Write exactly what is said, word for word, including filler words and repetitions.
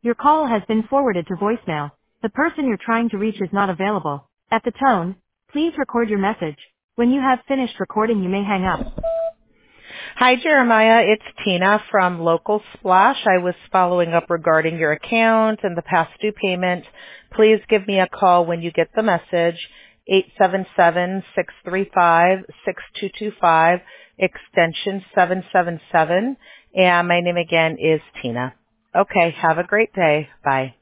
Your call has been forwarded to voicemail. The person you're trying to reach is not available. At the tone, please record your message. When you have finished recording, you may hang up. Hi, Jeremiah. It's Tina from Local Splash. I was following up regarding your account and the past due payment. Please give me a call when you get the message, eight seven seven, six three five, six two two five, extension seven seven seven. And my name again is Tina. Okay, have a great day. Bye.